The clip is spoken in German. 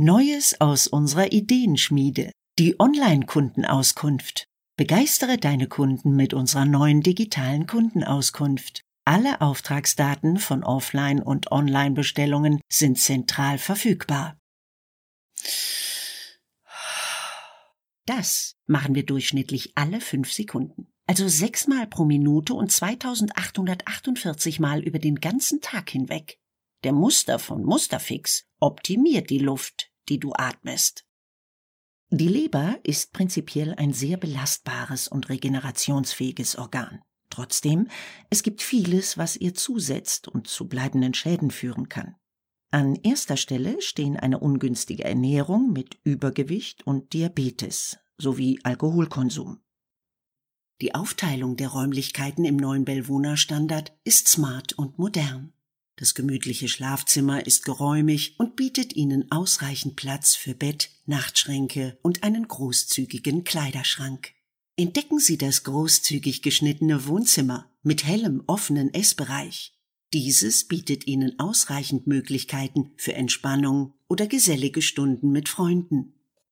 Neues aus unserer Ideenschmiede, die Online-Kundenauskunft. Begeistere deine Kunden mit unserer neuen digitalen Kundenauskunft. Alle Auftragsdaten von Offline- und Online-Bestellungen sind zentral verfügbar. Das machen wir durchschnittlich alle 5 Sekunden. Also 6 Mal pro Minute und 2848 Mal über den ganzen Tag hinweg. Der Muster von Musterfix optimiert die Luft, die du atmest. Die Leber ist prinzipiell ein sehr belastbares und regenerationsfähiges Organ. Trotzdem, es gibt vieles, was ihr zusetzt und zu bleibenden Schäden führen kann. An erster Stelle stehen eine ungünstige Ernährung mit Übergewicht und Diabetes sowie Alkoholkonsum. Die Aufteilung der Räumlichkeiten im neuen Bellwohner Standard ist smart und modern. Das gemütliche Schlafzimmer ist geräumig und bietet Ihnen ausreichend Platz für Bett, Nachtschränke und einen großzügigen Kleiderschrank. Entdecken Sie das großzügig geschnittene Wohnzimmer mit hellem, offenen Essbereich. Dieses bietet Ihnen ausreichend Möglichkeiten für Entspannung oder gesellige Stunden mit Freunden.